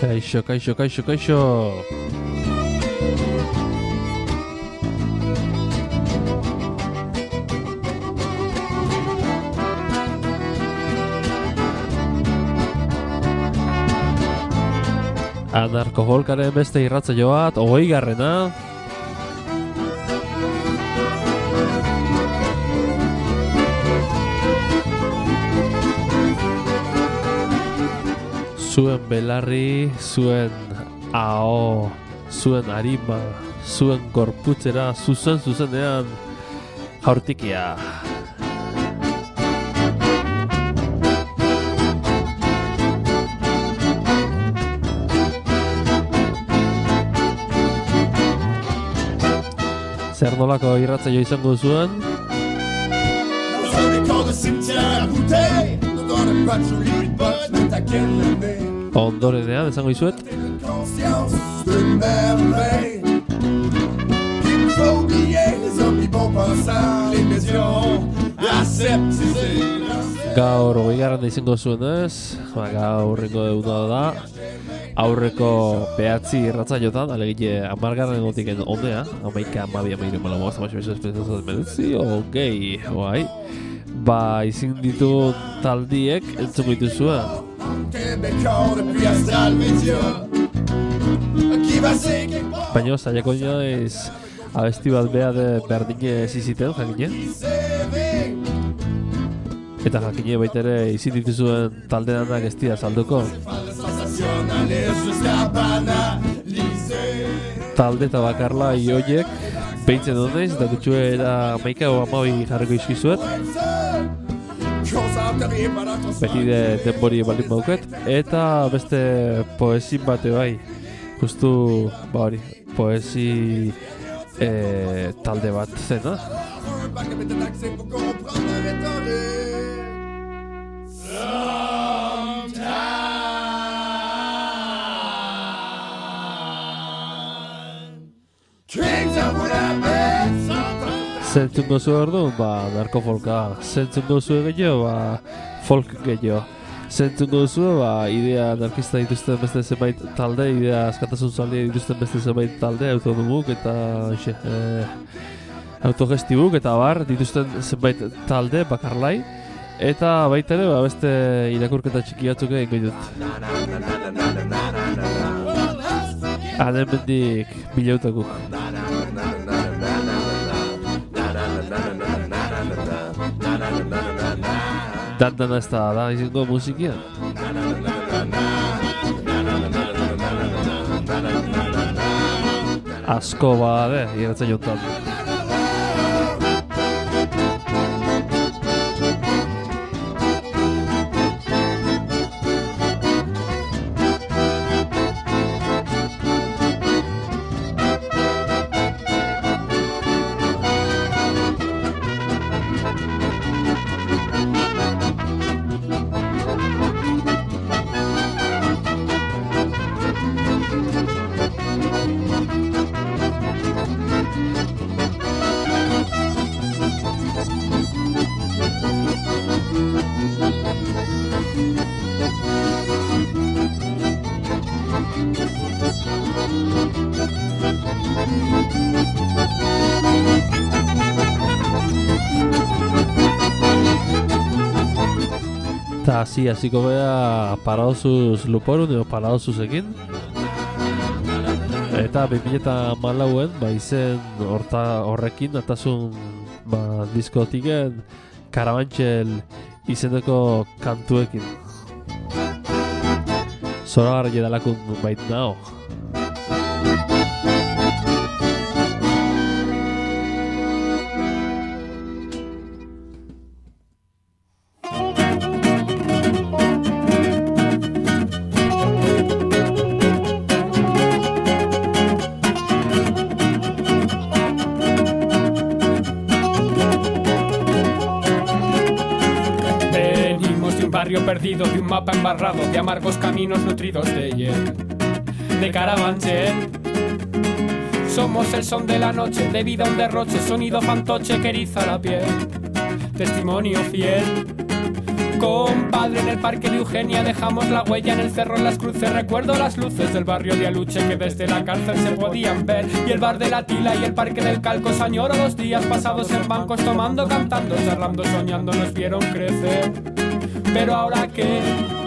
Kaixo, kaixo, kaixo, kaixo. Anarko-folkaren beste irratsaio bat, 20garrena. Zuen belarri, zuen aho, zuen arima, zuen gorputzera, zuzenean jaurtikia. Zer nolako irratsaio izango zuen? Ondorenean esango izuet. Gaur 20garrena izango zuen ez? Gaur rengo eguna da. Aurreko 9 irratsaiotan, alegile 10garren gotiken ondea, 11, 12, 13, 14, 15, bai. Ba, izin ditu taldiek entzungo dituzua. Baina zaiako nioiz abesti bat beha de berdine ziziten, jakine. Eta jakine baitere izin dituzuen taldeanak ez dira salduko. Talde eta bakarla ioiek behintzen honeiz, eta gutxuera 11 o 12 jarriko izkizuet. Beti denbori baldin bauket. Eta beste poesin bate bai. Justu, ba hori, poesi talde bat zena. Zentzungo zu orduan, ba, narko-folka. Zentzungo zu gehiago, ba, folk gehiago. Zentzungo zu, ba, idea anarkista dituzten beste zenbait talde, idea askatasun zaldia dituzten beste zenbait talde, autonomuk eta autogestibuk eta bar dituzten zenbait talde, bakarlai. Eta baita ere, ba, beste irakurketa txiki batzuk egingo ditut. Hemendik bilautakuk. Dana ez da izango musikia. Asko bade, iratzen jontan. Eta hasiko beha Paradosuz Luporun edo Paradosuzekin. Eta 2014en ba izen horrekin atasun ba diskotiken Karabantxel izeneko kantuekin. Zoragarri edalakun bait nao. Perdido de un mapa embarrado de amargos caminos nutridos de hiel, de Carabanchel. Somos el son de la noche, de vida un derroche, sonido fantoche que eriza la piel. Testimonio fiel Compadre, en el parque de Eugenia dejamos la huella en el cerro, en las cruces. Recuerdo las luces del barrio de Aluche que desde la cárcel se podían ver. Y el bar de la Tila y el parque del Calcos. Añoro los días pasados en bancos, tomando, cantando, charlando, soñando. Nos vieron crecer. Pero ahora qué.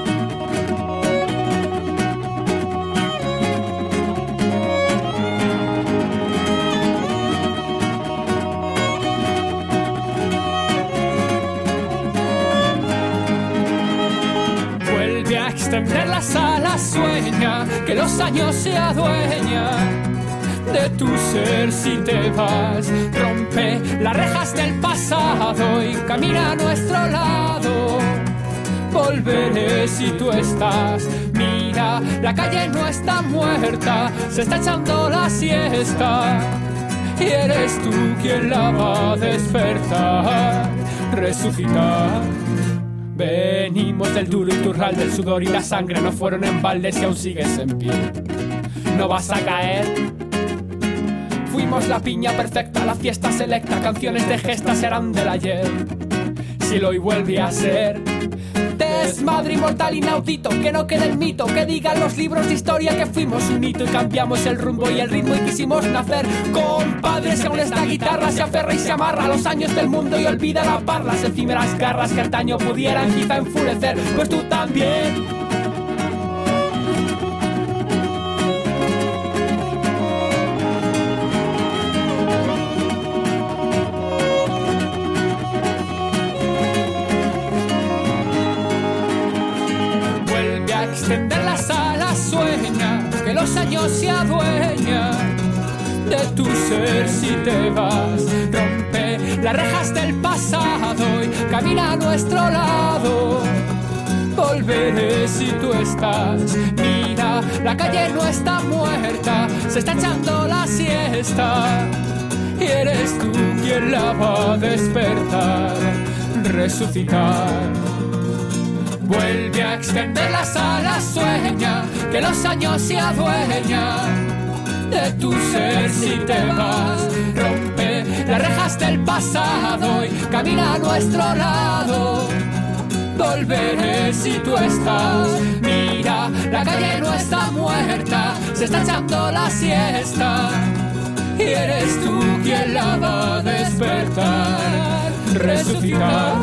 Extender las alas, sueña que los años se adueñan de tu ser si te vas. Rompe las rejas del pasado y camina a nuestro lado. Volveré si tú estás. Mira, la calle no está muerta, se está echando la siesta. Y eres tú quien la va a despertar, resucitar. Venimos del duro Iturral, del sudor y la sangre no fueron en balde. Si aún sigues en pie, no vas a caer. Fuimos la piña perfecta, la fiesta selecta. Canciones de gesta serán del ayer, si lo hoy vuelve a ser. Desmadre inmortal inaudito, que no quede el mito, que digan los libros de historia que fuimos un hito y cambiamos el rumbo y el ritmo y quisimos nacer. Compadre, si aún esta guitarra se aferra y se amarra a los años del mundo y olvida la parla, las efímeras garras que antaño pudieran quizá enfurecer, pues tú también. Extender las alas, sueña que los años se adueñan de tu ser si te vas. Rompe las rejas del pasado y camina a nuestro lado. Volveré si tú estás. Mira, la calle no está muerta, se está echando la siesta. Y eres tú quien la va a despertar, resucitar. Vuelve a extender las alas, sueña que los años se adueñan de tu ser si te vas. Rompe las rejas del pasado y camina a nuestro lado. Volveré si tú estás. Mira, la calle no está muerta, se está echando la siesta. Y eres tú quien la va a despertar, resucitar.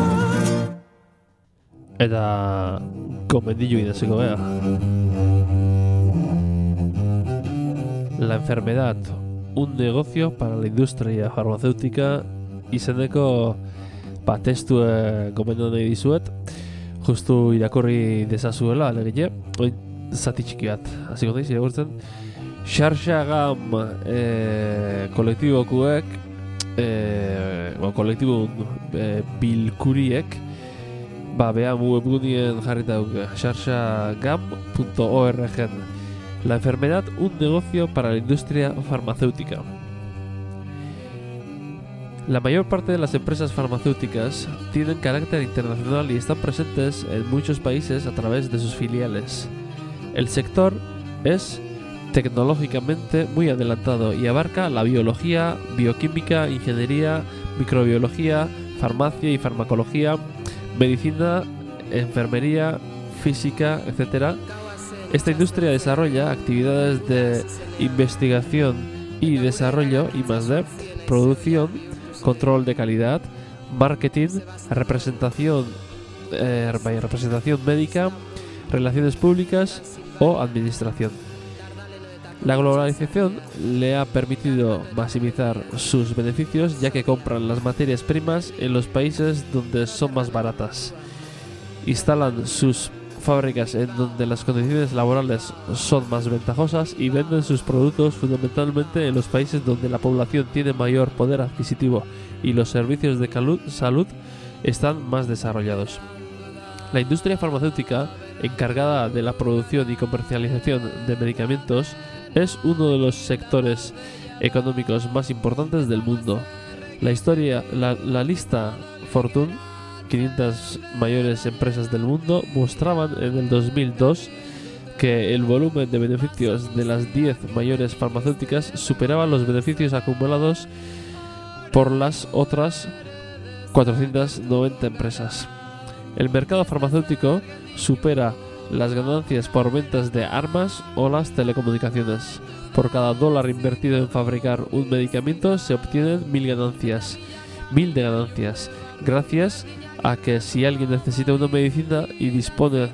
Eta gomendillo idaziko bea. La enfermedad, un negocio para la industria farmacéutica izeneko testu gomendu nahi dizuet. Justu irakurri dezazuela, alegile. Oin zati txiki bat, hasiko naiz irakurtzen. Xarxagam kolektibokuek, kolektibo bilkuriek, behan webgunien jarrita duke, xarxagam.org. La enfermedad, un negocio para la industria farmacéutica. La mayor parte de las empresas farmacéuticas tienen carácter internacional y están presentes en muchos países a través de sus filiales. El sector es tecnológicamente muy adelantado y abarca la biología, bioquímica, ingeniería, microbiología, farmacia y farmacología, medicina, enfermería, física, etc. Esta industria desarrolla actividades de investigación y desarrollo I+D, producción, control de calidad, marketing, representación médica, relaciones públicas o administración. La globalización le ha permitido maximizar sus beneficios, ya que compran las materias primas en los países donde son más baratas, instalan sus fábricas en donde las condiciones laborales son más ventajosas y venden sus productos fundamentalmente en los países donde la población tiene mayor poder adquisitivo y los servicios de salud están más desarrollados. La industria farmacéutica, encargada de la producción y comercialización de medicamentos, es uno de los sectores económicos más importantes del mundo. La lista Fortune 500 mayores empresas del mundo mostraban en el 2002 que el volumen de beneficios de las 10 mayores farmacéuticas superaba los beneficios acumulados por las otras 490 empresas. El mercado farmacéutico supera las ganancias por ventas de armas o las telecomunicaciones. Por cada dólar invertido en fabricar un medicamento se obtienen 1000 ganancias. 1000 de ganancias. Gracias a que si alguien necesita una medicina y dispone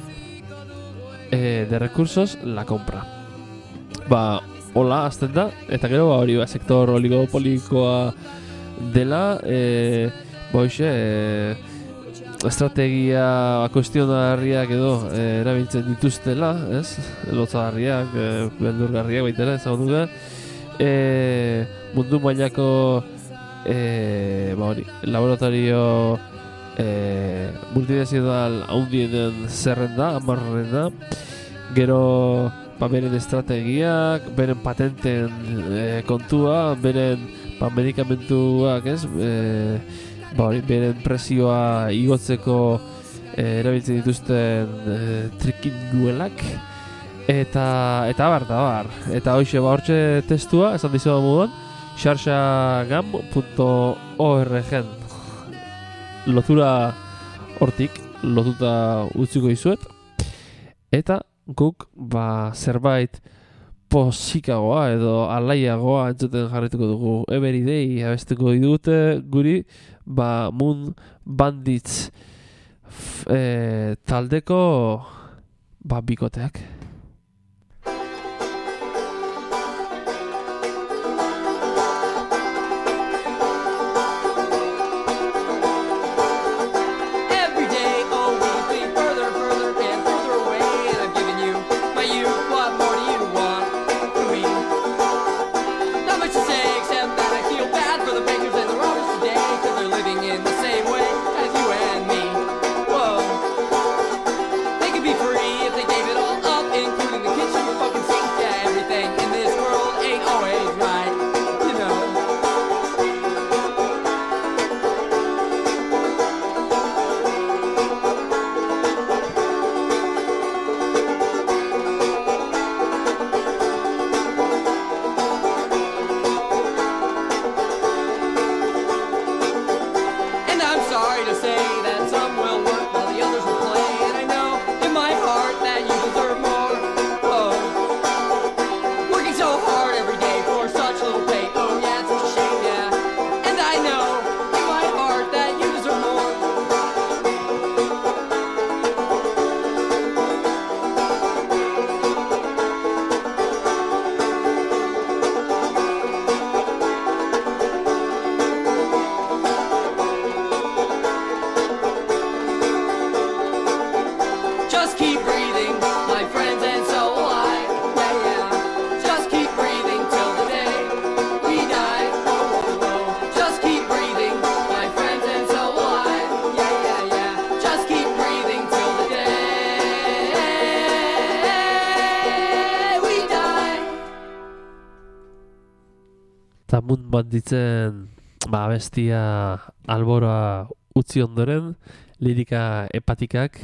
de recursos, la compra. Hola, azten da, eta gero hori sektor oligopolikoa dela, estrategia kuestionarriak edo erabiltzen dituztela, ez? Lotzagarriak, beldurgarriak baita ere, ezagun dugu. Mundu mailako laboratorio multinazional haundienen zerrenda, 10 gero beren estrategiak, beren patenten kontua, beren medikamentuak, ez? Beren presioa igotzeko erabiltzen dituzten trikinguelak eta bar. Eta hortxe testua, esan dizuda moduan, xarxagam.org lotura hortik lotuta utziko dizuet, eta guk zerbait posikagoa edo alaiagoa entzuten jarrituko dugu. Every Day abestuko dute guri Moon Bandits taldeko bikoteak. Moon Banditzen bestia albora utzi ondoren, lirika epatikak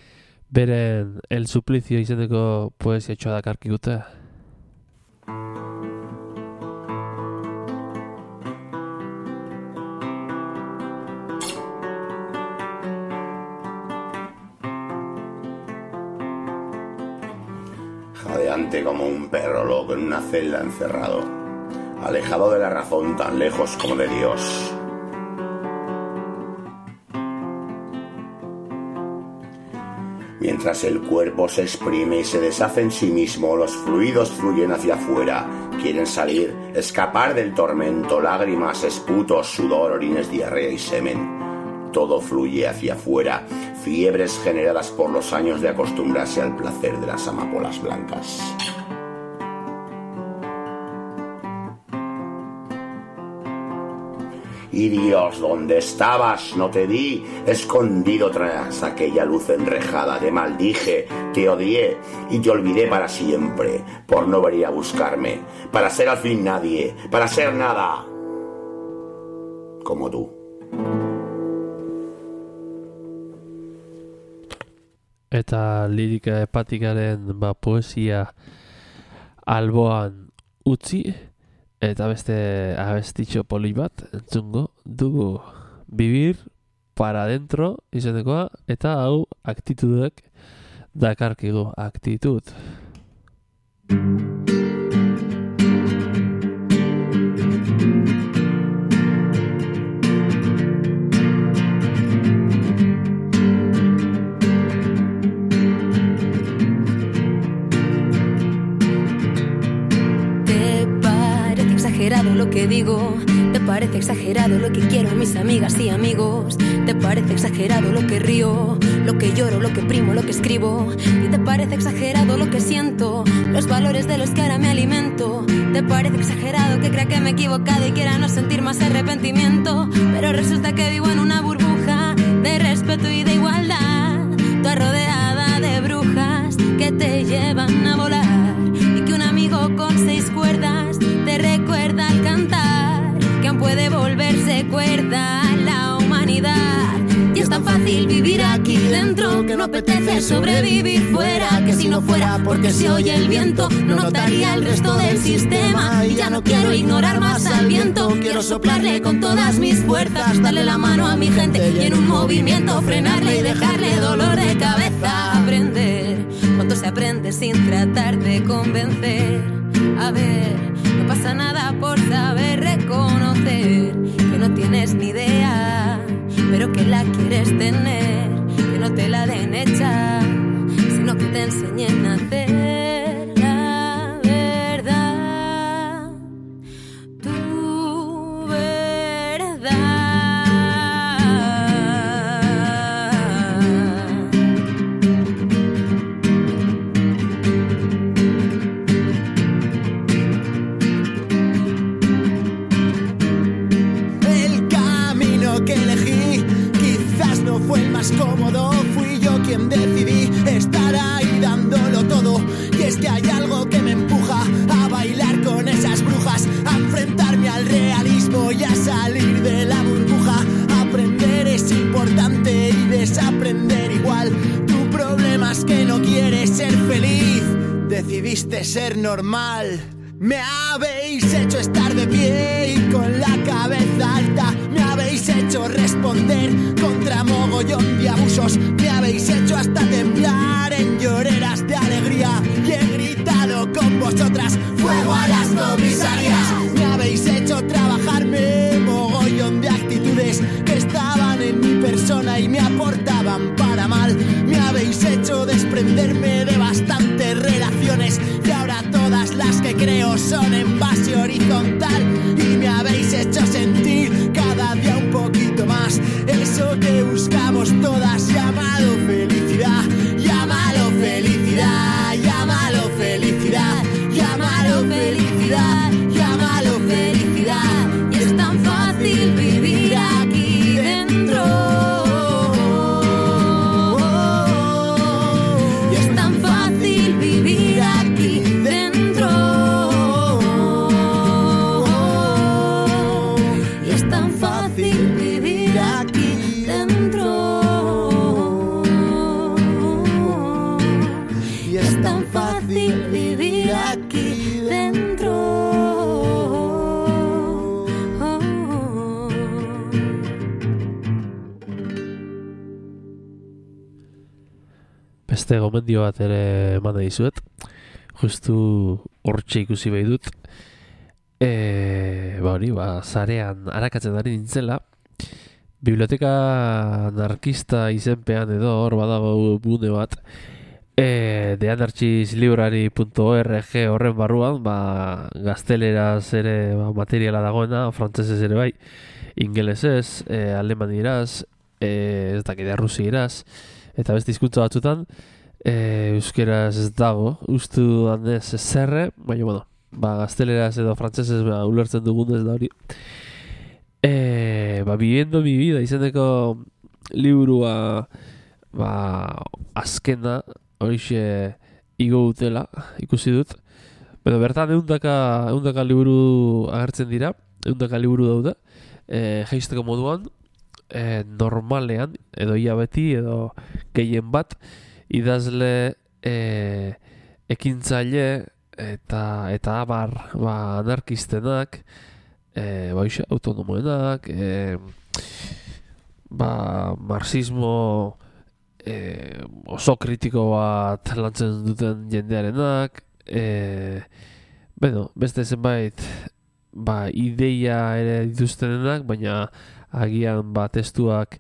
beren El Suplicio izeneko poesia txoa dakarki dute. Jadeante como un perro loco en una celda encerrado, alejado de la razón tan lejos como de Dios. Mientras el cuerpo se exprime y se deshace en sí mismo, los fluidos fluyen hacia afuera, quieren salir, escapar del tormento, lágrimas, esputos, sudor, orines, diarrea y semen. Todo fluye hacia afuera, fiebres generadas por los años de acostumbrarse al placer de las amapolas blancas. Y Dios, ¿dónde estabas? No te vi, escondido tras aquella luz enrejada. Te maldije, te odié y te olvidé para siempre, por no venir a buscarme, para ser al fin nadie, para ser nada, como tú. Eta lirika epatikaren poesia alboan utzi, eta beste abestitxo poli bat entzungo dugu. Vivir para adentro izenekoa, eta hau aktitudek dakarkigu, aktitud. Lo que digo, te parece exagerado lo que quiero a mis amigas y amigos, te parece exagerado lo que río, lo que lloro, lo que primo, lo que escribo, y te parece exagerado lo que siento, los valores de los que ahora me alimento, te parece exagerado que crea que me he equivocado y quiera no sentir más arrepentimiento, pero resulta que vivo en una burbuja de respeto y de igualdad, toda rodeada de brujas que te llevan a volar, y que un amigo con 6 cuerdas te recuerda al cantar que aún puede volverse cuerda la humanidad. Y es tan fácil vivir aquí dentro que no apetece sobrevivir fuera, que si no fuera porque se oye el viento no notaría el resto del sistema. Y ya no quiero ignorar más al viento, quiero soplarle con todas mis fuerzas, darle la mano a mi gente y en un movimiento frenarle y dejarle dolor de cabeza. Aprender cuánto se aprende sin tratar de convencer. A ver, no pasa nada por saber reconocer que no tienes ni idea, pero que la quieres tener, que no te la den hecha, sino que te enseñen a hacer la verdad, tu verdad. Fue el más cómodo, fui yo quien decidí estar ahí dándolo todo. Y es que hay algo que me empuja a bailar con esas brujas, a enfrentarme al realismo y a salir de la burbuja. Aprender es importante y desaprender igual. Tu problema es que no quieres ser feliz, decidiste ser normal. Me habéis hecho estar de pie y con la cabeza alta, me habéis hecho responder contra mogollón de abusos, me habéis hecho hasta temblar en lloreras de alegría y he gritado con vosotras fuego a las comisarías. Me habéis hecho trabajarme mogollón de actitudes que estaban en mi persona y me aportaban para mal. Me habéis hecho desprenderme de bastantes relaciones y ahora todas las que creo son en base horizontal, y me habéis hecho sentir cada día un poquito más eso que buscamos todas, llamado felicidad, llámalo felicidad, llámalo felicidad, llámalo felicidad, llámalo felicidad. Y es tan fácil vivir aquí dentro, y es tan fácil vivir aquí dentro, y es tan fácil vivir aquí dentro, y es tan fácil vivir aquí dentro. Beste gomendio bat ere eman dizuet, justu hortxe ikusi behi dut. Zarean arakatzen ari nintzela, biblioteka anarkista izenpean edo hor badago gune bat, theanarchislibrary.org horren barruan, gazteleraz ere materiala dagoena, frantsesez ere bai, ingelesez, alemanieraz, ez dakidea rusieraz, eta beste hizkuntza batzutan, euskeraz ez dago, ustu handez zerre, baina, gazteleraz edo frantsesez ulertzen dugun ez da hori. Viviendo mi vida izeneko liburua, azkena, horixe igo dutela, ikusi dut. Bertan eundaka liburu agertzen dira, eundaka liburu daude, jaisteko moduan, normalean, edo ia beti, edo gehien bat, idazle ekintzaile eta abar anarkistenak, autonomoenak, marxismo oso kritiko bat lantzen duten jendearenak, beste zenbait ideia ere dituztenenak, baina agian testuak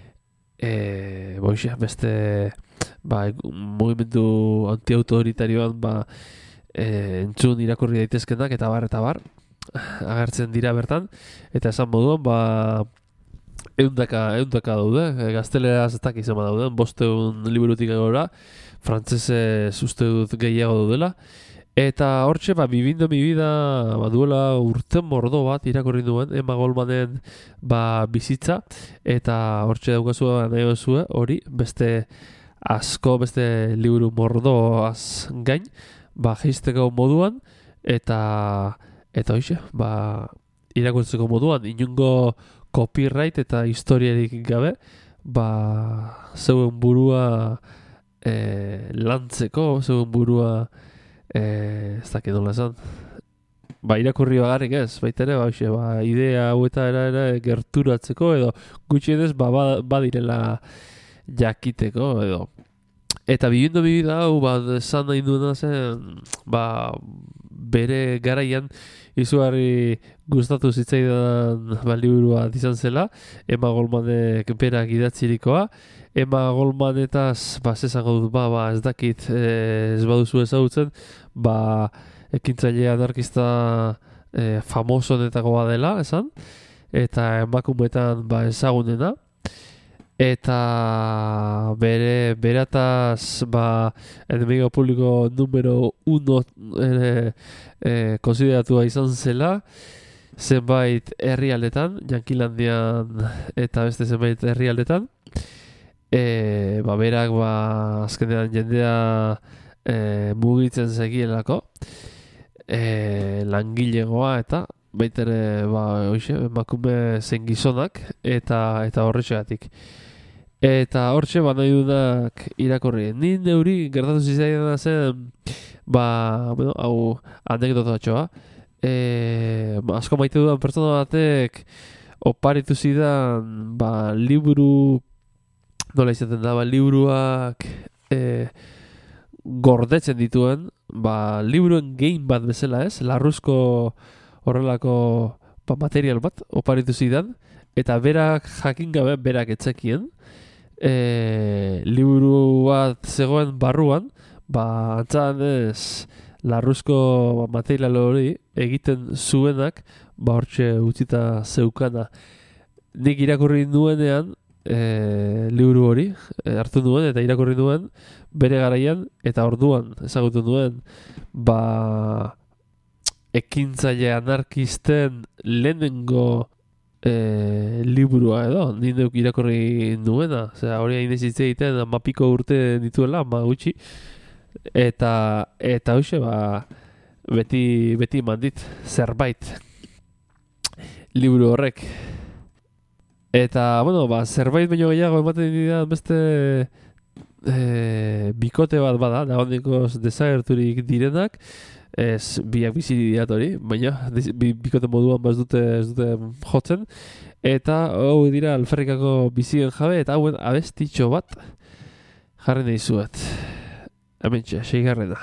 beste mugimendu antiautoritarioan entzun irakurri daitezkenak eta bar agertzen dira bertan, eta esan moduan eundaka daude, gazteleraz ez dakiz ama dauden, 500 liburutik gora, frantzesez uste dut gehiago daudela, eta hortxe, Viviendo mi vida, duela urten mordo bat irakurri duen, Emma Goldmanen bizitza, eta hortxe daukazua nahi bezue, hori, beste liburu mordoaz gain, geizteko moduan, eta hoxe, irakurtzeko moduan, inungo copyright eta historiarik gabe, zeuen burua lantzeko, zeuen burua ez dakit nola esan, irakurri bagarrik ez, baita ere, idea hauetara ere gerturatzeko, edo gutxienez badirela jakiteko, edo. Eta Viviendo mi vida hau, esan nahi duena zen, bere garaian izugarri gustatu zitzaidan liburua izan zela, Emma Goldmanek berak idatzirikoa. Emma Goldmanetaz, zesango dut, ez dakit, ez baduzu ezagutzen, ekintzaile anarkista famosonetako dela, esan, eta emakumeetan ezagunena. Eta berataz enemigo publiko numero 1 konsideratua izan zela, zenbait herrialdetan, Yankilandian eta beste zenbait herrialdetan. Berak azkenean jendea mugitzen zegielako, langilegoa eta baitere emakume zen gizonak eta horretxegatik. Eta hortxe nahi dudak irakorri. Ni neuri gertatu zitzaidan zen, hau anekdotatxoa. Asko maite dudan pertsona batek oparitu zidan liburu, nola izaten da, liburuak gordetzen dituen, liburuen game bat bezala ez, larruzko horrelako material bat oparitu zidan, eta berak jakin gabe, berak etzekien, liburu bat zegoen barruan, antzan ez larruzko material hori egiten zuenak, hortxe utzita zeukana. Nik irakurri nuenean liburu hori, hartu nuen eta irakurri nuen bere garaian, eta orduan ezagutu nuen ekintzaile anarkisten lehenengo liburua edo, ninduk irakorri nuena, hori hain ez egiten, mapiko urte dituela, gutxi, eta hoxe, beti mandit zerbait liburu horrek. Eta, zerbait baino gehiago ematen dira beste bikote bat bada, dagoeneko desagerturik direnak, ez biak bizi diat hori, baina bikote moduan ez dute jotzen, eta hau dira alferrikako bizien jabe, eta hauen abestitxo bat jarri nahi zuet. Hementxe, 6.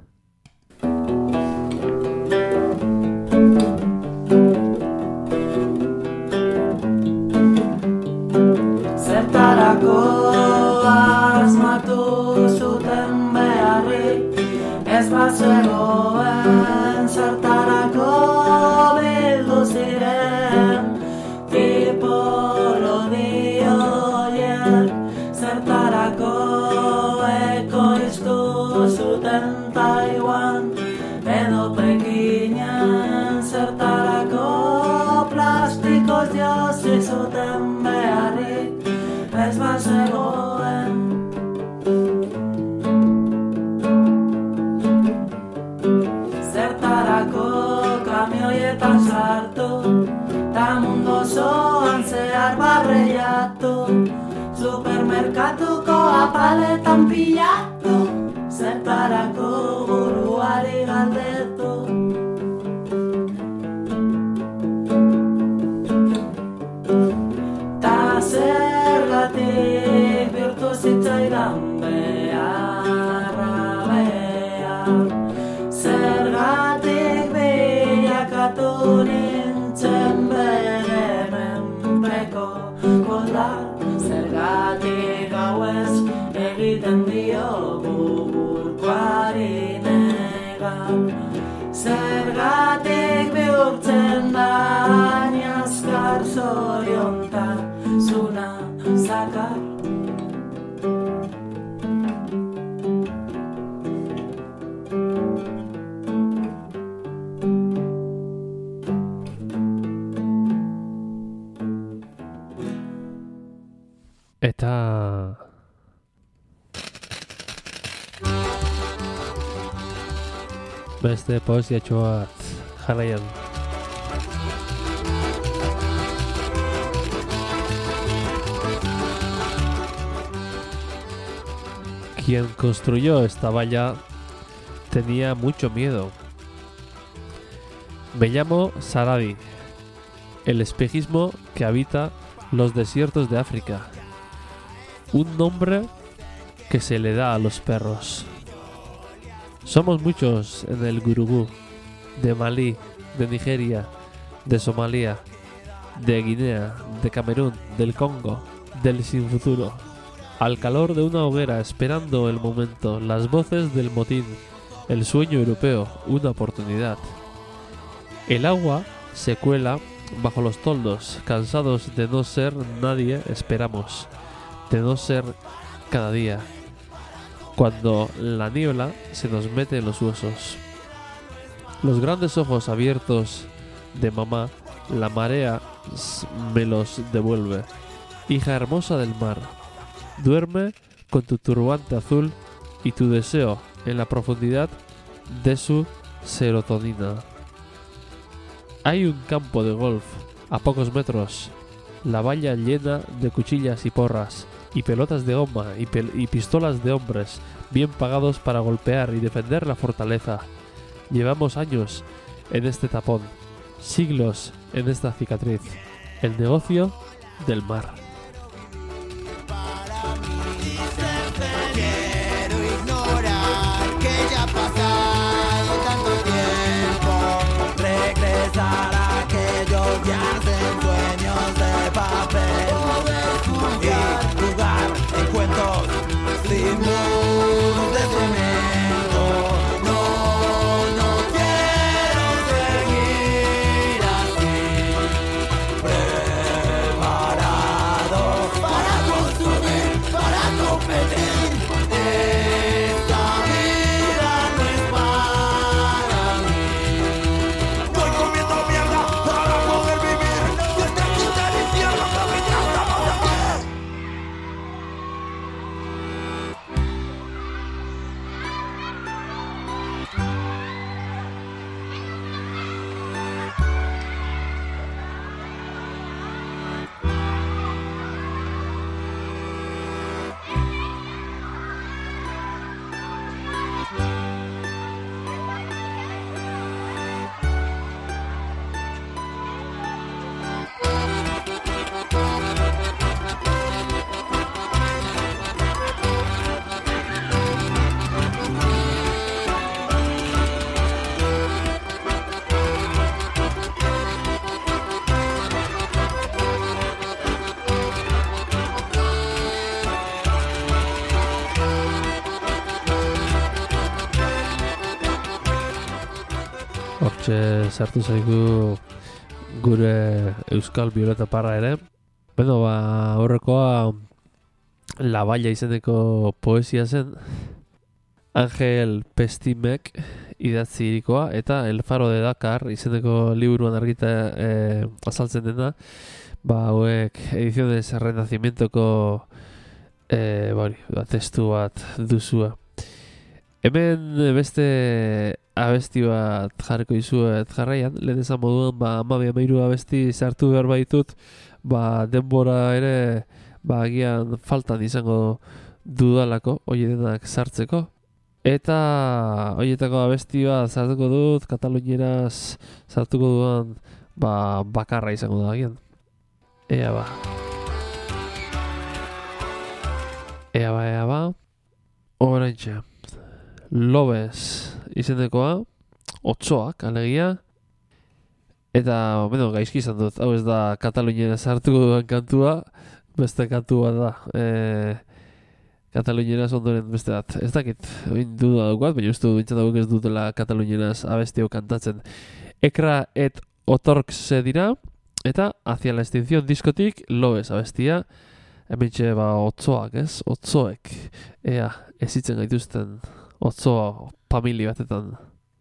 Zertarako asmatu zuten beharrik, ez bazegoen zertarako bildu ziren tipologi horiek, zertarako ekoiztu zuten Taiwan edo Pekinen, zertarako plastikoz josi zuten beharrik, ez bazegoen. Zertarako kamioietan sartu, ta mundu osoan zehar barreiatu, supermerkatuko apaletan pilatu, zertarako buruari galdetu. Ta zer bihurtzen bere menpeko koldar. Zergatik gauez egiten diogu burkoari negar. Zergatik bihurtzen da hain azkar zoriontasuna zakar. Eta beste poesiatxo bat jarraian. Quien construyó esta valla tenía mucho miedo. Me llamo Saradi, el espejismo que habita los desiertos de África. Un nombre que se le da a los perros. Somos muchos en el Gurugú, de Malí, de Nigeria, de Somalia, de Guinea, de Camerún, del Congo, del sin futuro. Al calor de una hoguera, esperando el momento, las voces del motín, el sueño europeo, una oportunidad. El agua se cuela bajo los toldos, cansados de no ser nadie, esperamos, de no ser cada día. Cuando la niebla se nos mete en los huesos. Los grandes ojos abiertos de mamá, la marea me los devuelve. Hija hermosa del mar, duerme con tu turbante azul y tu deseo en la profundidad de su serotonina. Hay un campo de golf a pocos metros, la valla llena de cuchillas y porras, y pelotas de goma y pistolas de hombres bien pagados para golpear y defender la fortaleza. Llevamos años en este tapón, siglos en esta cicatriz, el negocio del mar. Quiero ignorar que ya ha pasado tanto tiempo, regresar a aquellos días en sueños de papel y jugar en cuentos sin muros de cemento. No quiero seguir así, preparado para consumir, para competir. Esta vida no es para mí. Voy comiendo mierda para poder vivir. Desde aquí del infierno que me estamos de aquí. Hortxe sartu zaigu gure Euskal Violeta Parra ere. Beno, aurrekoa La Valla izeneko poesia zen. Angel Pestimek idatzirikoa eta El Faro de Dakar izeneko liburuan argita azaltzen dena. Hauek Ediciones Renacimientoko testu bat duzua. Hemen beste abesti bat jarriko dizuet jarraian, lehen esan moduan 12 abesti sartu behar baitut, denbora ere agian faltan izango dudalako, denak sartzeko. Eta horietako abesti bat sartuko dut, Kataluniaraz sartuko duan bakarra izango da agian. Ea ba. Oraintxe. Lobez izendekoa, otsoak alegia. Eta, gaizki izan dut, hau ez da Kataluniera sartuko duen kantua, beste kantua da. Kataluniera ondoren beste bat. Ez dakit, oin duda daukat, baina uste du bintzat ez dutela Katalunieraz abesti hau kantatzen. Ekra et otorkse dira, eta hacia la extinción diskotik loez abestia, hementxe otzoak, ez? Otzoek, ea, ezitzen gaituzten otzoa familia batetan.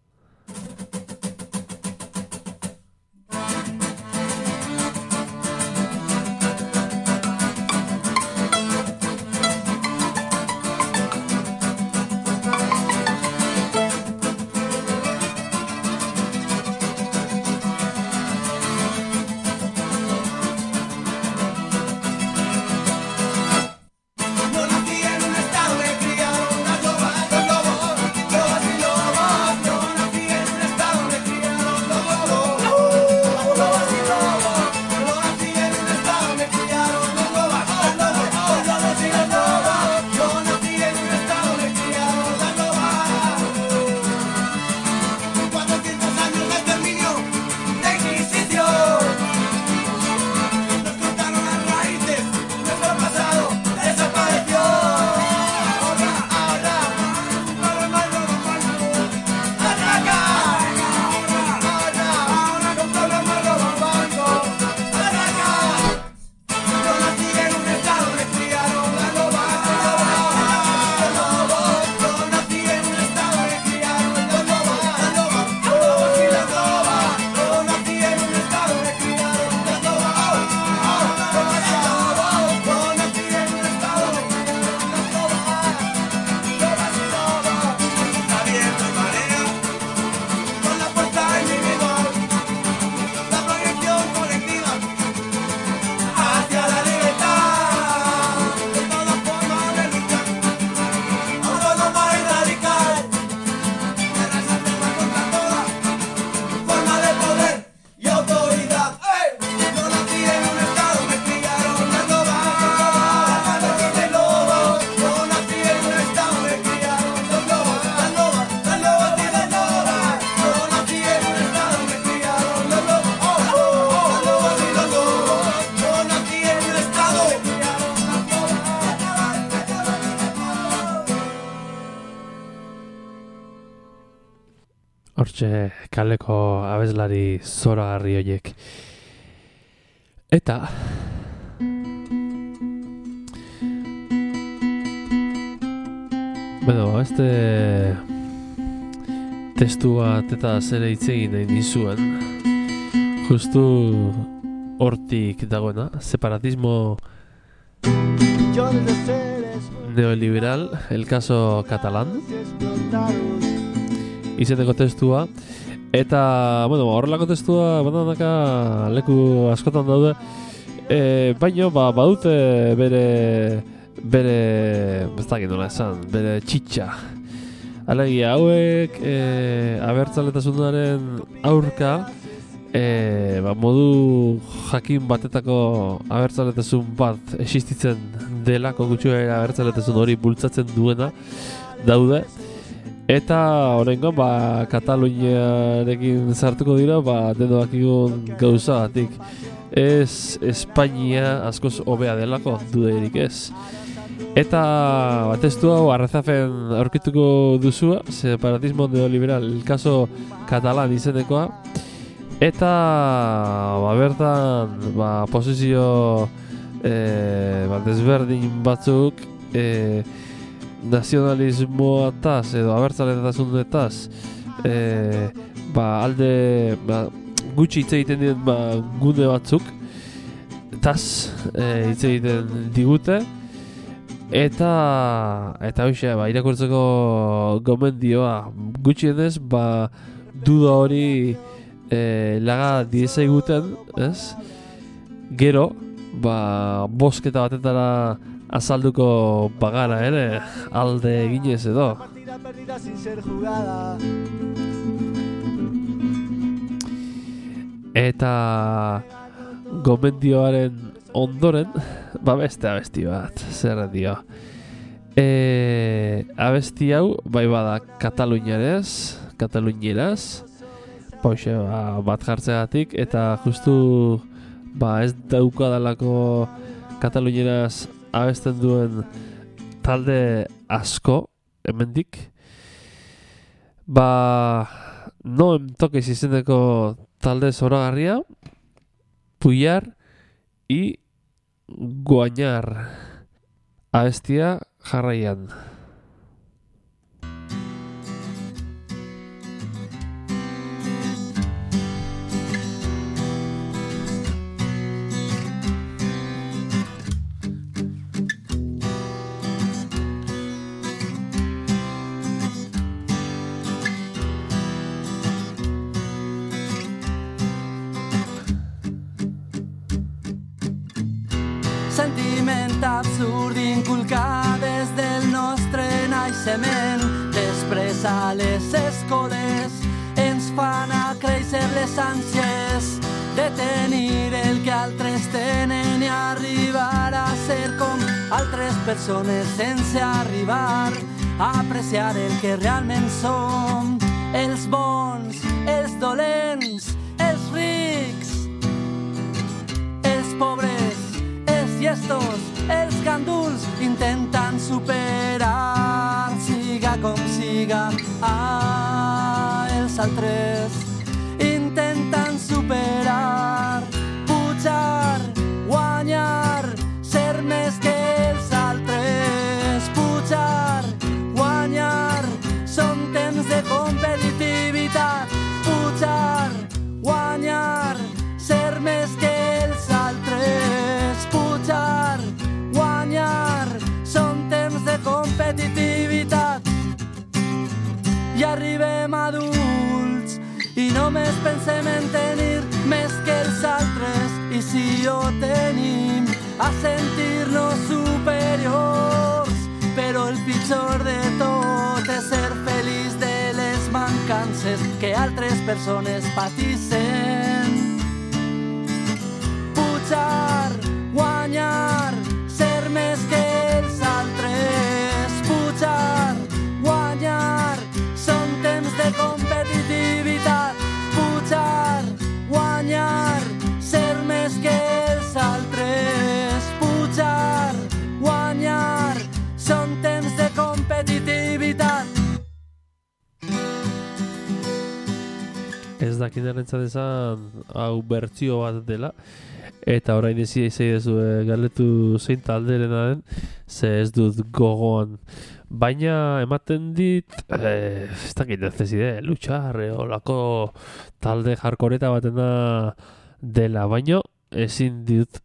Hortxe kaleko abeslari zoragarri horiek. Eta este testu bat eta zere hitz egin nahi nizuen. Justu hortik dagoena, separatismo neoliberal, el caso catalán. Izeneko testua. Eta, horrelako testua bananaka leku askotan daude. Baina, badute bere ez dakit nola esan, bere txitxa. Alegia, hauek abertzaletasunaren aurka modu jakin batetako abertzaletasun bat existitzen delako gutxuera abertzaletasun hori bultzatzen duena daude. Eta horrengo, Kataluniarekin sartuko dira, denoak igun gauza batik. Ez Espainia askoz hobea delako, duderik ez. Eta testu hau arrezafen aurkituko duzua, separatismo neoliberal, el caso catalán izenekoa. Eta bertan posizio desberdin batzuk nazionalismoataz edo abertzaletasunetaz alde gutxi hitz egiten diren gune batzuk taz hitz egiten digute eta hoxe irakurtzeko gomendioa gutxienez duda hori laga diezaguten, ez? Gero bozketa batetara azalduko bagara ere alde eginez edo. Eta gomendioaren ondoren beste abesti bat, zer dio. Abesti hau bada Kataluniaraz, Pauxe, bat jartzeagatik, eta justu ez daukadalako Kataluniaraz abesten duen talde asko hemendik. Noem Tokez izeneko talde zoragarria, Puyar i Guanyar abestia jarraian. Absurd inculcat des del nostre naixement. Després a les escoles ens fan a créixer les ànsies de tenir el que altres tenen i arribar a ser com altres persones sense arribar a apreciar el que realment som. Els bons, els dolents, els rics, els pobres, els llestos, els ganduls intenten superar, siga com siga, els altres intenten superar, pujar, guanyar, ser més que els altres, pujar, guanyar, són temps de competitivitat, pujar, guanyar, ser més que els altres, pujar, guanyar, són temps de competitivitat. I arribem adults i només pensem en tenir més que els altres, i si ho tenim a sentir-nos superiors. Però el pitjor de tot és ser feliç de les mancances que altres persones patissen. Pujar, guanyar, ser més que els altres, pujar, guanyar, són temps de competitivitat, pujar, guanyar, ser més que els altres, pujar, guanyar, són temps de competitivitat. Ez dakidarentzat esan hau bertsio bat dela, eta orain izai dezu galetu zein talderena den, ze ez dut gogoan. Baina ematen dit, ez dakit nezide, luchar, olako talde jarkoreta batena dela, baino ezin dut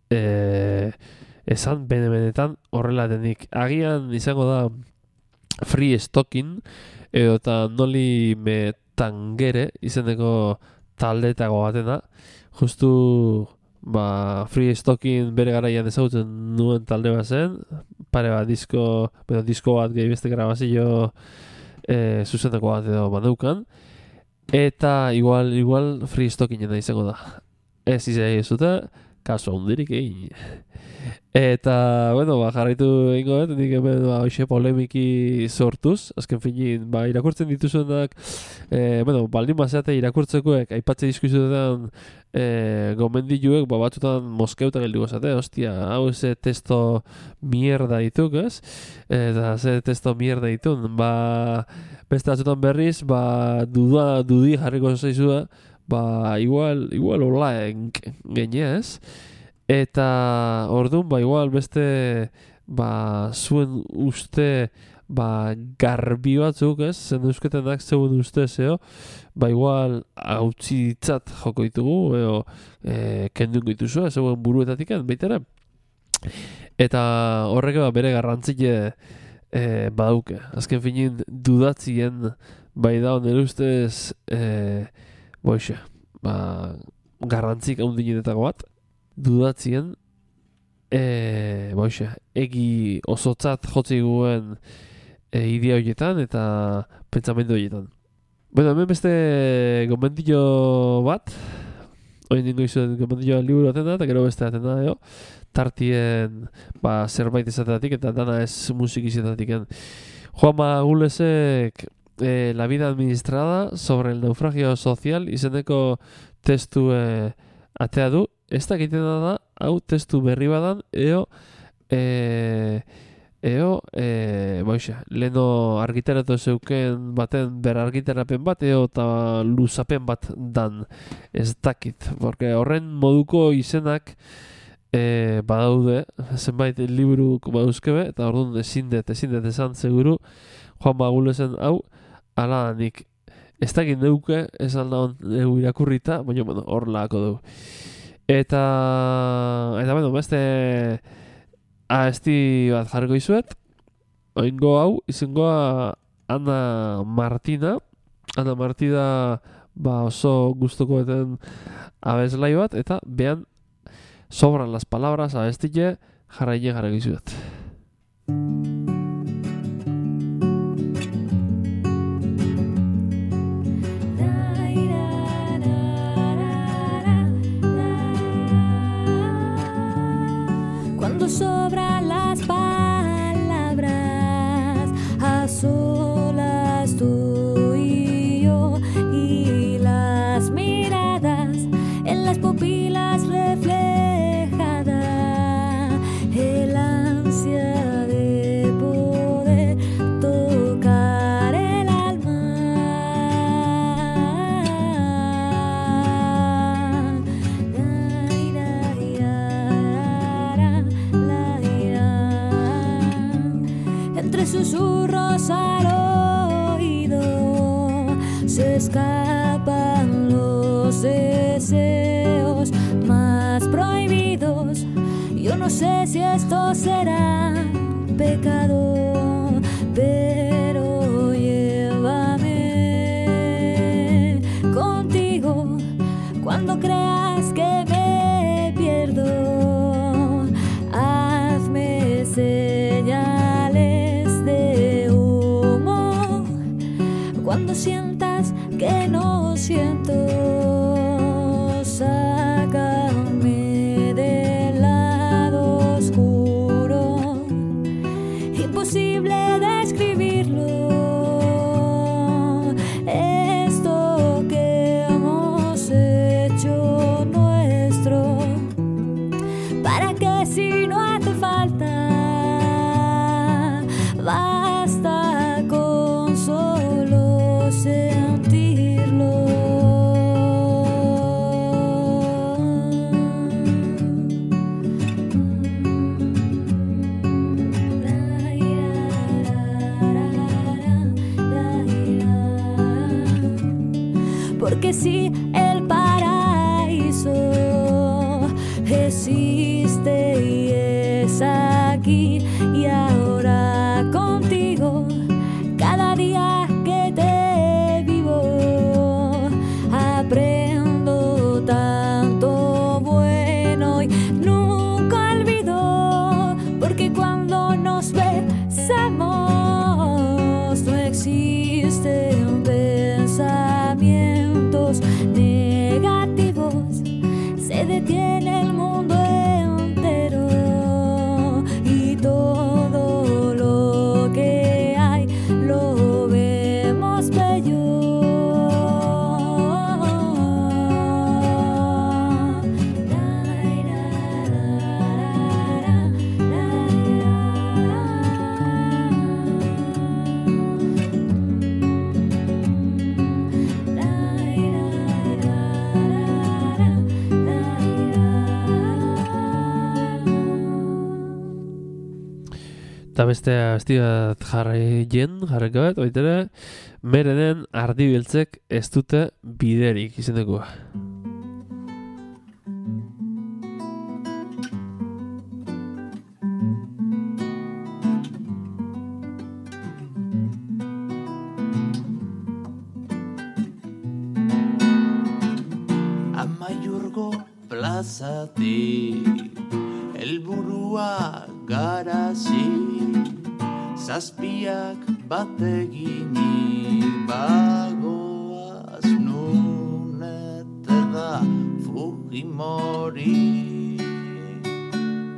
esan benetan horrela denik. Agian izango da Free Stocking, edo eta Noli Me Tangere izeneko taldeetako batena, justu Free Stocking bere garaian ezagutzen nuen talde bat zen, pare bat disko bat gehi beste grabazio zuzeneko bat edo badeukan, eta igual Free Stockingena izango da. Ez izai ez zute, kasu handirik egin. Eta, jarraitu egingo dut, nik hemen hoxe polemiki sortuz, azken finin, irakurtzen dituzuenak, baldin bazeate irakurtzekoek, aipatze diskusioetan gomendiluek, batzutan moskeuta gelduko zate, hostia, hau ze testo mierda dituk, ez? Eta ze testo mierda ditun, beste batzutan berriz, dudi jarriko zaizua, igual hola genia, ez? Eta orduan, igual beste zuen uste garbi batzuk, ez? Zen eusketenak zeuen uste zeo, igual hautsi ditzat joko ditugu, edo kendun dituzu, zeuen buruetatik baitera. Eta horrek bere garrantzile badauke. Azken finin dudatzien da nire ustez garrantzik haundinetako bat, dudatzien egi osotzat jotzi guen idea horietan eta pentsamendu horietan. Hemen beste gomendillo bat, hori ningo izuen gomendillo liburu atena, eta gero beste atena, tartien zerbait izatetatik eta dana ez musik izatetatik. Juanma Gulesek La vida administrada sobre el naufragio social izeneko testu atea du. Ez dakiten da, hau testu berri badan, boixe, leheno argitaratu zeuken baten berargitarapen bat, eta luzapen bat dan, ez dakit, porque horren moduko izenak badaude, zenbait liburu badauzkebe, eta orduan ezin dut esan seguru, Juan Magulezen hau, ala nik ez dakit neuke, ez aldaon irakurrita, baina, bueno, hor lako dugu. Eta bueno, beste abesti bat jarriko izuet. Oingo hau, izengoa Ana Martina. Ana Martina oso gustuko eten abeslai bat, eta behan sobran las palabras abestile jarriko izuet. Cuando sobran las palabras, a solas tú y yo, y las miradas en las pupilas reflejada, el ansia de poder tocar el alma. Entre susurros al oído se escapan los deseos más prohibidos. Yo no sé si esto será pecado, pero llévame contigo cuando creas que me pierdo. Hazme señales de humo cuando sientas que no siento. Sácame del lado oscuro, imposible describirlo. Esto que hemos hecho nuestro, para que si no hace falta, basta con solo sentirlo. Porque si el paraíso existe y es aquí y ahora contigo, cada día que te vivo aprendo tanto bueno y nunca olvido, porque cuando nos besamos no existen pensamientos negativos, se detiene el mundo entero y todo lo que hay lo vemos bello. Eta beste abesti bat jarriko bat, oitere, merenen ardibiltzek ez dute biderik izenekoa. Amaiurgo plazatik helburua garazi, zazpiak bateginik bagoaz nunete da Fujimori.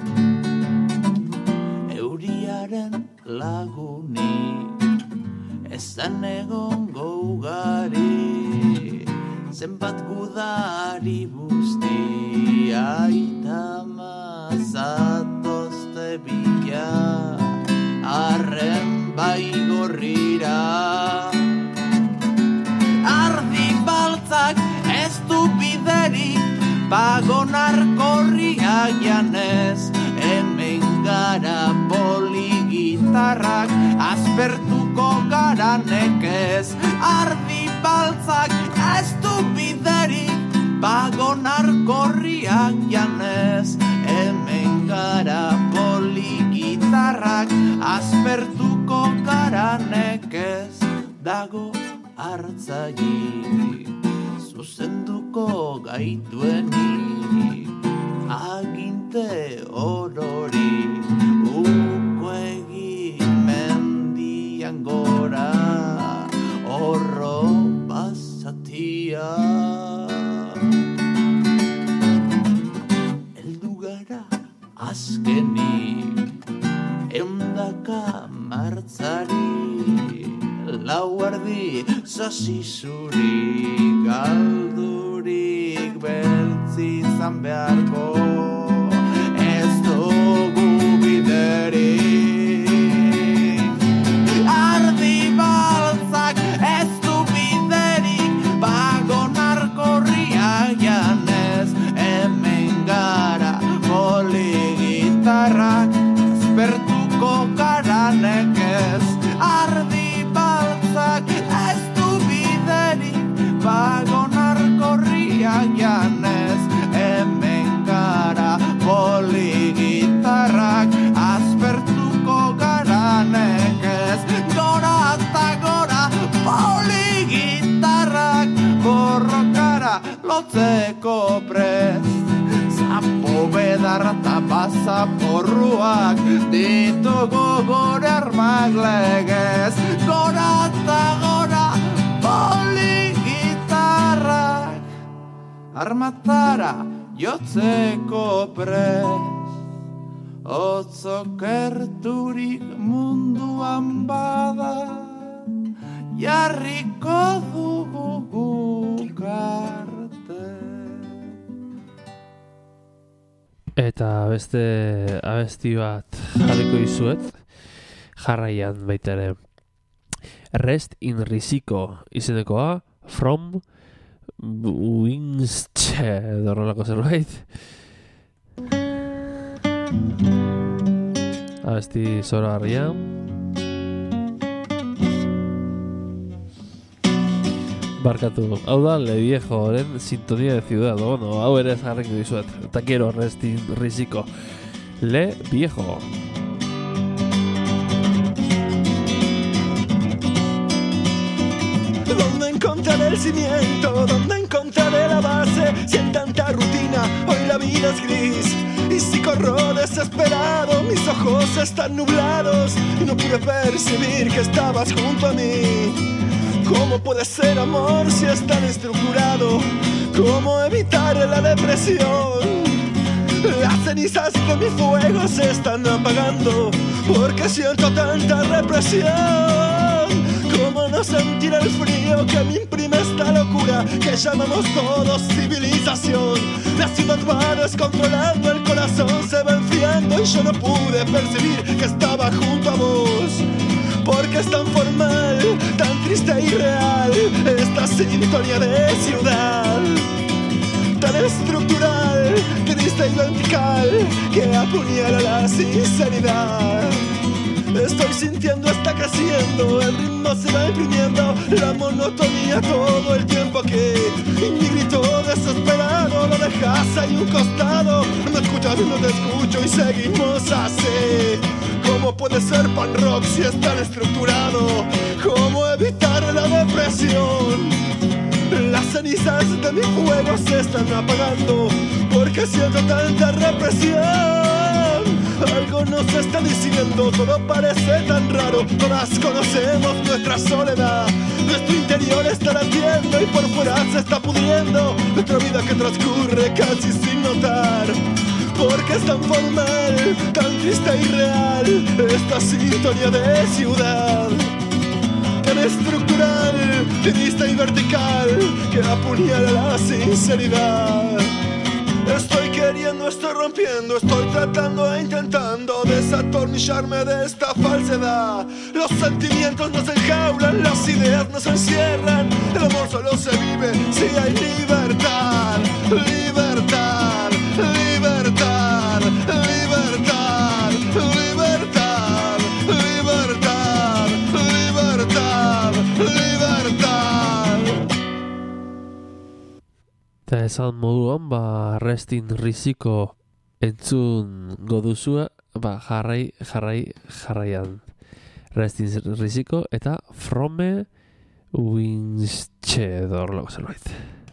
Euriaren lagunik Ezan egongo ugari, zenbat gudari busti, aita mazatozte bila, arren baigorrira. Ardi baltzak ez du biderik, bagonarkorria janez, hemen gara poligitarrak, aspertuko gara nekez. Ardi baltzak ez du biderik, bagonarkorria janez, hemen gara poligitarrak, aspertuko gara nekez. Dago hartzailik, zuzenduko gaituenik, aginte orori, uko egin mendian gora, horro basatia. Eldu gara azkenik, eundaka martzari, lau erdi sasizurik, galdurik beltzi izan beharko, ez dugu biderik. Ardi baltzak ez du biderik, bagonarkorria janez, hemen gara poligitarrak, aspertuko gara nekez. Ardi ez du biderik, bagonarkorria janez, hemen gara poligitarrak, aspertuko gara nekez. Gora eta gora poligitarrak, borrokara lotzeko prest. Zapo bedarra eta bazaporruak, ditugu gure armak legez. Gora eta gora poligitarrak, armatara jotzeko prest. Otzok erturik munduan bada, jarriko dugu guk arte. Eta beste abesti bat jarriko dizuet, jarraian baita ere. Rest in Risiko izenekoa, From Wingsche, dorrolako zerbait. Abesti zoragarria. Barkatu, hau da Le Viejoren Sintonía de Ciudad. Bueno, hau ere jarriko dizuet. Eta quiero Rest in Risiko. Le Viejo. ¿Dónde encontraré el cimiento? ¿Dónde encontraré la base? Si en tanta rutina hoy la vida es gris. Y si corro desesperado, mis ojos están nublados y no pude percibir que estabas junto a mí. ¿Cómo puede ser amor si es tan estructurado? ¿Cómo evitar la depresión? Las cenizas de mi fuego se están apagando porque siento tanta represión. ¿Cómo no sentir el frío que me imprime esta locura que llamamos todos civilización? La ciudad va descontrolando, el corazón se va enfriando y yo no pude percibir que estaba junto a vos. Porque es tan formal, tan triste y real esta sintonía de ciudad. Tan estructural, triste y vertical que apuñala la sinceridad. Estoy sintiendo, está creciendo, el ritmo se va imprimiendo, la monotonía todo el tiempo aquí. Y mi grito desesperado lo dejas ahí un costado. No escuchas, no te escucho y seguimos así. ¿Cómo puede ser pan rock si es tan estructurado? ¿Cómo evitar la depresión? Las cenizas de mi fuego se están apagando porque siento tanta represión. Algo nos está diciendo, todo parece tan raro. Todas conocemos nuestra soledad. Nuestro interior está latiendo y por fuera se está pudriendo. Nuestra vida que transcurre casi sin notar. Porque es tan formal, tan triste y real esta sintonía de ciudad. tan estructural, tenista y vertical, que apuñala la sinceridad. Estoy queriendo, estoy rompiendo, estoy tratando e intentando desatornillarme de esta falsedad. Los sentimientos nos enjaulan, las ideas nos encierran. El amor solo se vive si hay libertad. Libertad, libertad, libertad, libertad, libertad, libertad, libertad. Eta esan moduan, Restin Riziko entzun goduzua, jarraian. Restin Riziko eta Frome Winschedor, lago zerbait.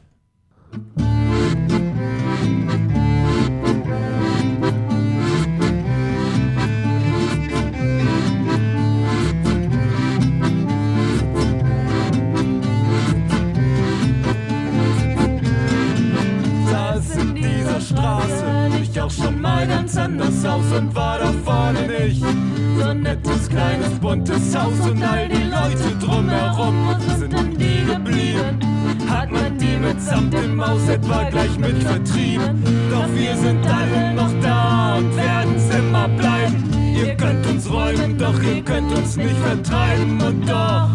Straße, ich auch schon mal ganz anders aus und war da vorne nicht. So ein nettes, kleines, buntes Haus und all die Leute drumherum, wo sind denn die geblieben? Hat man die mitsamt dem Maus etwa gleich mit vertrieben? Doch wir sind alle noch da und werden's immer bleiben. Ihr könnt uns räumen, doch ihr könnt uns nicht vertreiben. Und doch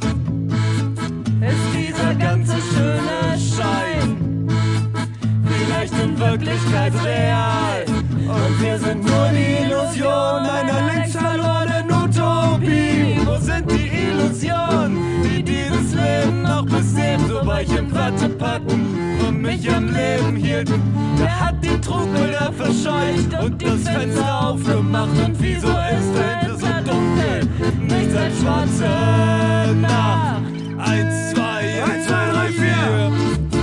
ist dieser ganze schöne Schein vielleicht in Wirklichkeit real. Und wir sind nur die Illusion einer längst verlorenen Utopie. Wo sind die Illusionen, die dieses Leben noch bis eben so weich in Watte packen und mich am Leben hielten? Der hat die Trugbilder verscheucht und das Fenster aufgemacht. Und wieso ist dahinter so dunkel? Nichts als schwarze Nacht. 1, 2, 1, 2, 3, 4.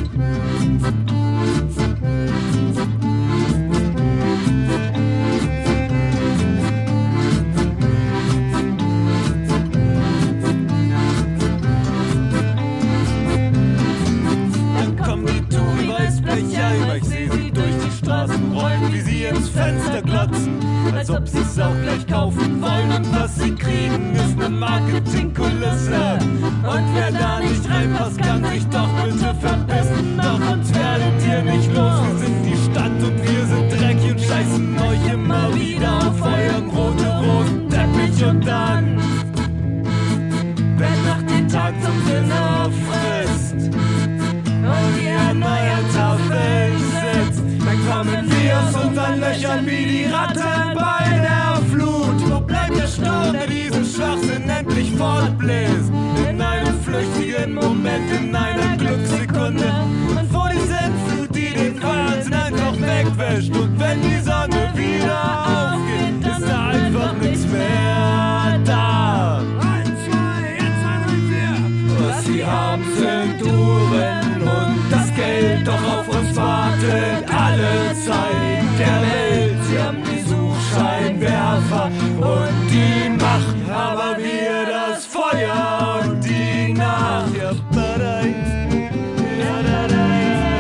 Ich seh sie durch die Straßen rollen, wie sie ins Fenster glotzen, als ob sie's auch gleich kaufen wollen. Und was sie kriegen, ist ne Marketingkulisse. Und wer da nicht reinpasst, kann sich doch bitte verpissen. Doch uns werdet ihr nicht los, wir sind die Stadt und wir sind dreckig und scheißen euch immer wieder auf euren roten Teppich. Und dann, wenn nach den Tag zum Dinner frisst und ihr an eurer Tafel sitzt, dann kommen wir aus unseren Löchern wie die Ratten bei der Flut. Wo bleibt der Sturm, der diesen Schwachsinn endlich fortbläst? In einem flüchtigen Moment, in einer Glückssekunde. Und vor die Sintflut, die den Wahnsinn einfach wegwäscht. Und wenn die Sonne wieder aufgeht, ist da einfach nichts mehr da. 1, 2, 1, 2, 3, 4. Was sie haben, sind Uhren und das Geld, doch auf uns wartet alle Zeit der Welt. Sie haben die Suchscheinwerfer und die Macht, aber wir das Feuer und die Nacht. Ja, badai, ja, da, da,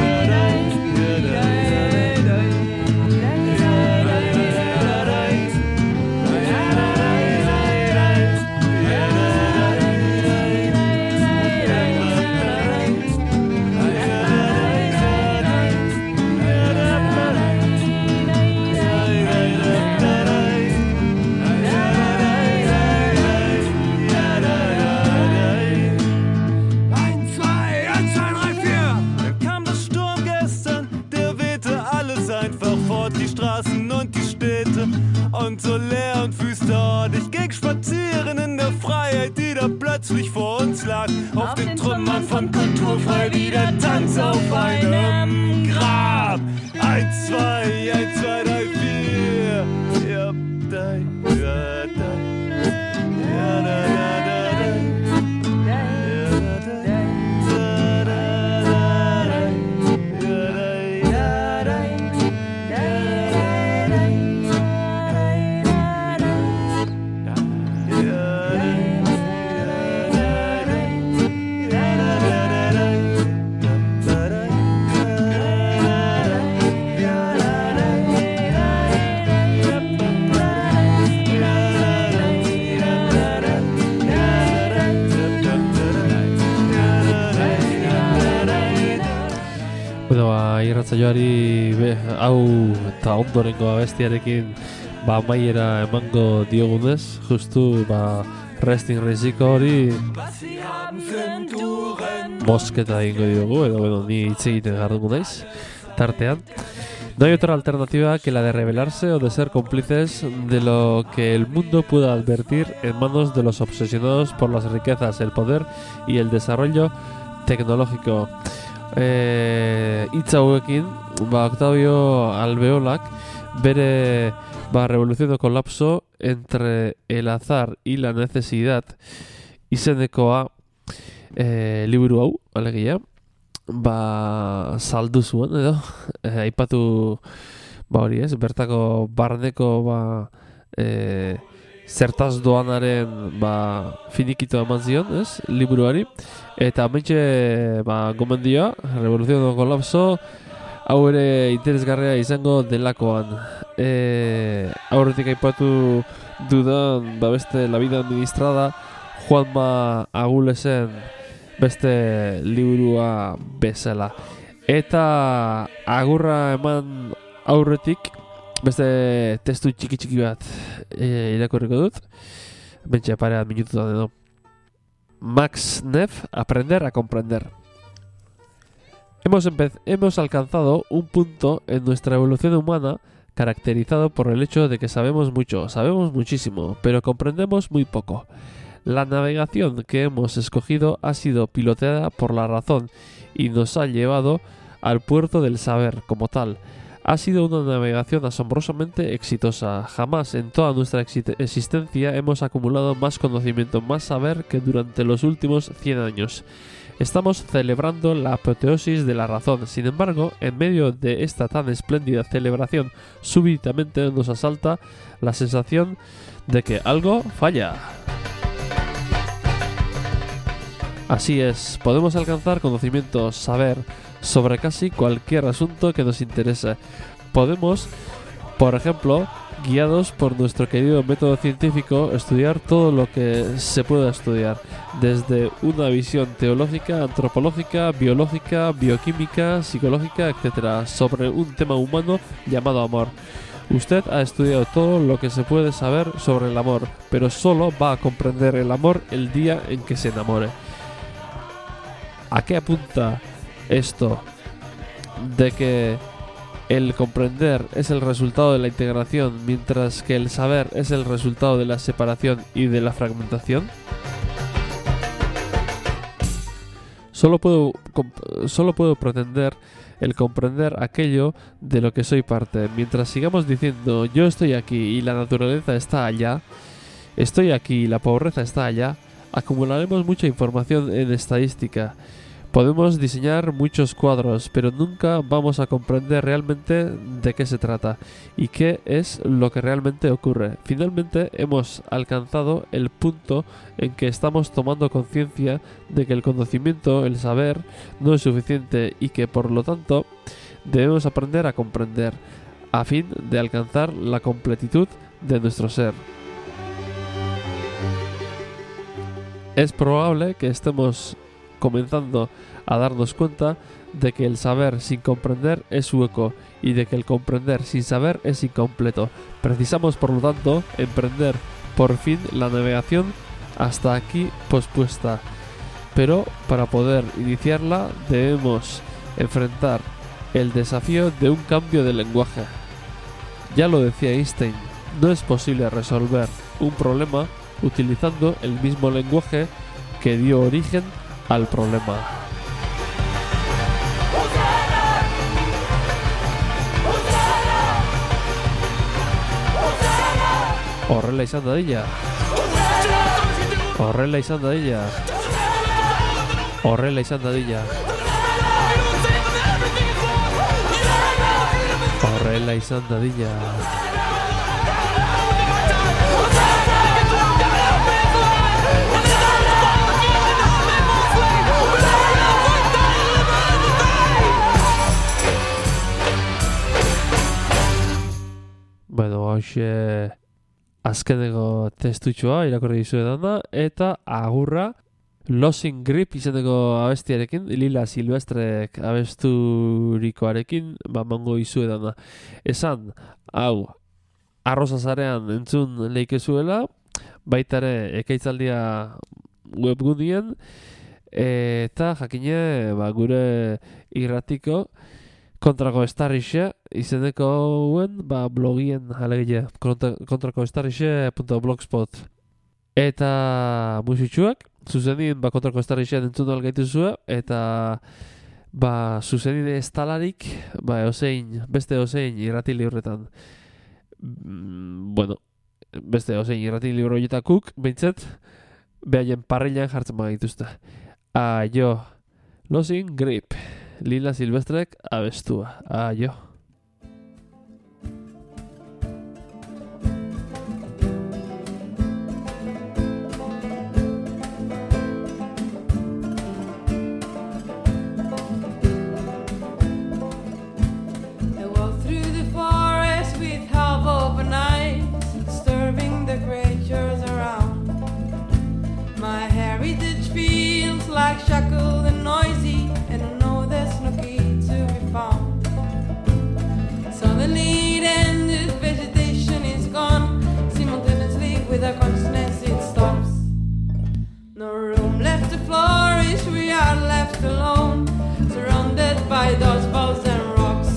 die Straßen und die Städte und so leer und wüster. Ich ging spazieren in der Freiheit, die da plötzlich vor uns lag. Auf den Trümmern von Kulturfrei wie der Tanz auf einem Grab. 1, 2, 1, 2, 3, 4. Ja, da, ja, da, ja, da, da, da. irratsaioari hau eta ondorengo abestiarekin amaiera emango diogunez, justu Resting Riziko hori mosketa egingo diogu, edo ni hitz egiten jarduko naiz tartean. No hay otra alternativa que la de rebelarse o de ser cómplices de lo que el mundo pueda advertir en manos de los obsesionados por las riquezas, el poder y el desarrollo tecnológico. Hitz hauekin, Octavio Alveolak bere Revolución o colapso entre el azar y la necesidad izenekoa liburu hau, alegia, saldu zuen edo aipatu hori ez, bertako barneko zertaz doanaren finikito eman zion, ez, liburuari, eta mentxe gomendioa, Revolución o colapso, hau ere interesgarria izango delakoan. Aurretik aipatu dudan beste La vida administrada, Juanma Agulesen beste liburua bezala. Eta agurra eman aurretik beste testu txiki bat irakurriko dut. Bentsa parean minututan edo. Max Neff, Aprender a comprender. Hemos alcanzado un punto en nuestra evolución humana caracterizado por el hecho de que sabemos mucho, sabemos muchísimo, pero comprendemos muy poco. La navegación que hemos escogido ha sido piloteada por la razón y nos ha llevado al puerto del saber como tal. Ha sido una navegación asombrosamente exitosa. Jamás en toda nuestra existencia hemos acumulado más conocimiento, más saber que durante los últimos 100 años. Estamos celebrando la apoteosis de la razón. Sin embargo, en medio de esta tan espléndida celebración, súbitamente nos asalta la sensación de que algo falla. Así es, podemos alcanzar conocimiento, saber sobre casi cualquier asunto que nos interese. Podemos, por ejemplo, guiados por nuestro querido método científico, estudiar todo lo que se pueda estudiar, desde una visión teológica, antropológica, biológica, bioquímica, psicológica, etc., sobre un tema humano llamado amor. Usted ha estudiado todo lo que se puede saber sobre el amor, pero solo va a comprender el amor el día en que se enamore. ¿A qué apunta esto? De que el comprender es el resultado de la integración, mientras que el saber es el resultado de la separación y de la fragmentación. Solo puedo pretender el comprender aquello de lo que soy parte. Mientras sigamos diciendo yo estoy aquí y la naturaleza está allá, estoy aquí y la pobreza está allá, acumularemos mucha información en estadística. Podemos diseñar muchos cuadros, pero nunca vamos a comprender realmente de qué se trata y qué es lo que realmente ocurre. Finalmente hemos alcanzado el punto en que estamos tomando conciencia de que el conocimiento, el saber, no es suficiente y que por lo tanto debemos aprender a comprender a fin de alcanzar la completitud de nuestro ser. Es probable que estemos comenzando a darnos cuenta de que el saber sin comprender es hueco y de que el comprender sin saber es incompleto. Precisamos, por lo tanto, emprender por fin la navegación hasta aquí pospuesta. Pero para poder iniciarla debemos enfrentar el desafío de un cambio de lenguaje. Ya lo decía Einstein, no es posible resolver un problema utilizando el mismo lenguaje que dio origen al problema. Horrela izan dadila. Horrela izan dadila. Horrela izan dadila. Horrela izan dadila. Bueno, hoxe azkeneko testutxoa irakurri dizuedana eta agurra Losing Grip izeneko abestiarekin, Lila Silvestrek abesturikoarekin, mango izuetan da. Esan, hau, Arrozazarean entzun leikezuela, baitare ekaitzaldia webgunien, eta jakine gure irratiko kontrako estarrixe izeneko guen blogien alegia, kontrakoestarrixe.blogspot. Eta musitxuak, zuzenin kontrako estarrixean entzun algaituzue, eta zuzenin ez talarik, beste ozein irrati liurretan. Beste ozein irrati libro horietakuk, behintzet, behaien parrilan jartzen bagituzte. Aio, Losing Grip, Lila Silvestrek abestua. Aio. Like shackled and noisy, and I know there's no key to be found. Suddenly the ended vegetation is gone. Simultaneously with our consciousness it stops. No room left to flourish, we are left alone, surrounded by dust balls and rocks.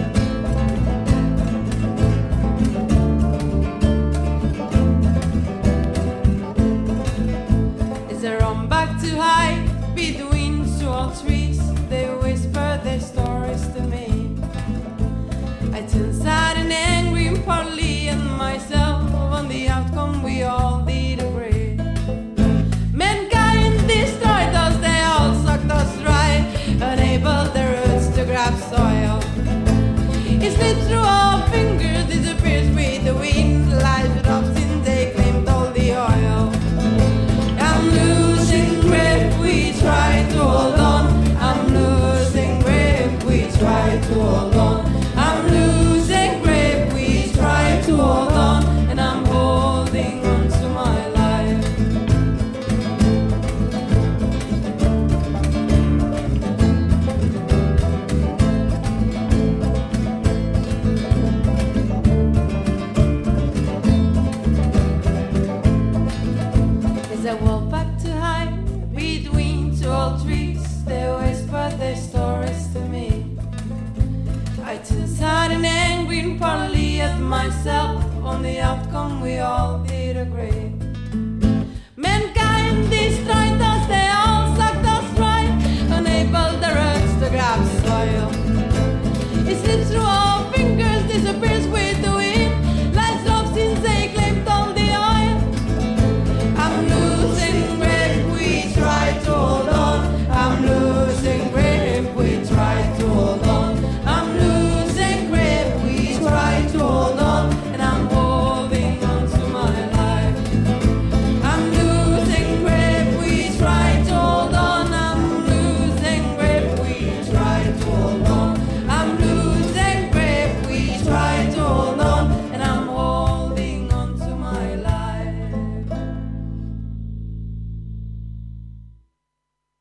Is there room back to hide? Between two old trees, they whisper their stories to me. I turn sad and angry, partly and myself. On the outcome we all did agree. Mankind destroyed us, they all sucked us dry, unable their roots to grab soil. It slips through our fingers, disappears with the wind. Lies with obscene, they claimed all the oil. I'm losing grip, we try to hold on. I'm losing grip, we try to hold on. I'm losing grip, we try to hold on. And I'm holding on to my life. There's a wall back to hide between two old trees, they whisper their stories to me. I turn sad and angry and partly at myself. On the outcome we all did agree. Mankind destroyed us, they all sucked us dry, unable the roots to grab soil. It slips through our fingers, disappears with the wind. Lights off since they claimed all the oil. I'm losing grip, we try to hold on. I'm losing grip, we try to hold on. I'm losing grip, we try to hold on.